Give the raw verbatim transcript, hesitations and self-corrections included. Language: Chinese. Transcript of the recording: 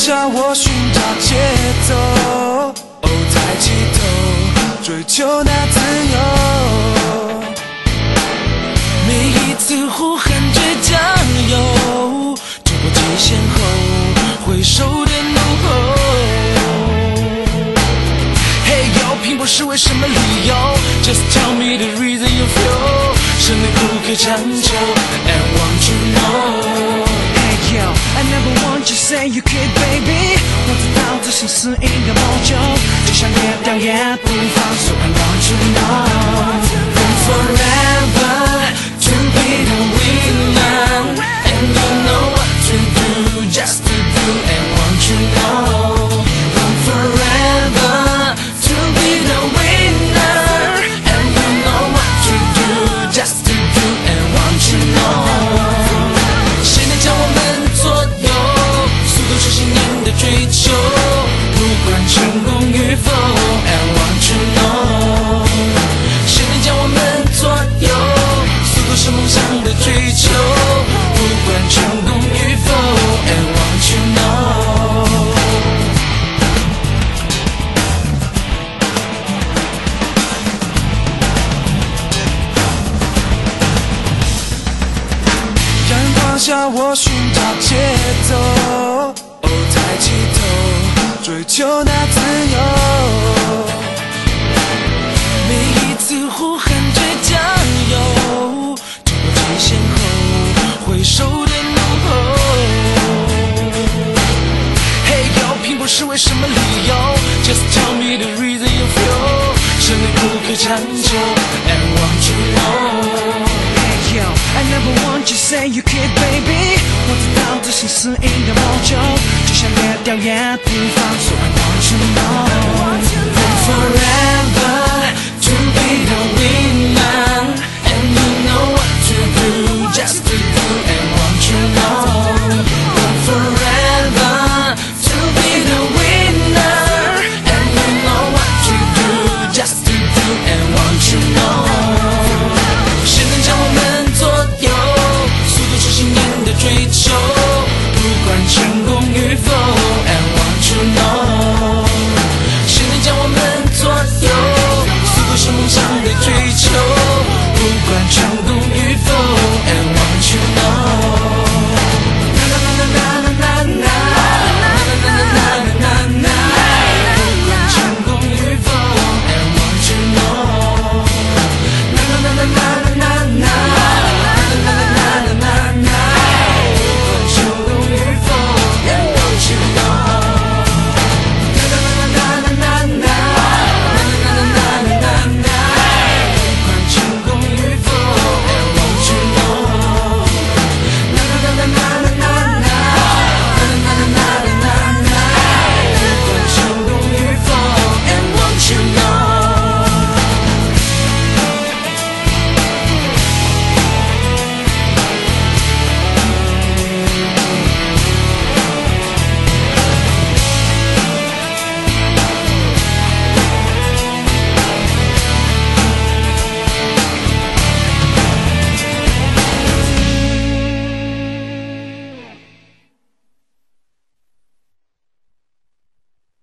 下我寻找节奏，哦，抬起头，追求那自由。每一次呼喊倔强，有突破极限后回首的怒吼。Hey yo， 拼搏是为什么理由 ？Just tell me the reason you feel。生命不可强求 ，and want you know。Hey yo，I never want you say you can't baby。我知道这心思应该谋求，就像跌倒也不放手 ，I want you know。And forever to be the winner。And you know what to do, just to do and want you know. And forever to be the winner. And you know what to do, just to do and want you know. 谁能将我们左右？速度是信念的追求，不管成功与否 and want you know. 谁能将我们左右？速度是梦想的追求。不管成功与否 ，and want you know。让人放下我寻找节奏，哦，抬起头，追求那自由。每一次呼喊倔强，有突破极限后回首的怒吼。Hey yo， 拼搏是为什么理由 ？Just tell me the reason you feel。生命不可强求 ，and want you know。Hey yo，I never want you say you can't baby。我知道这心思应该谋求，就像跌倒也不放手 ，I want you know。And forever。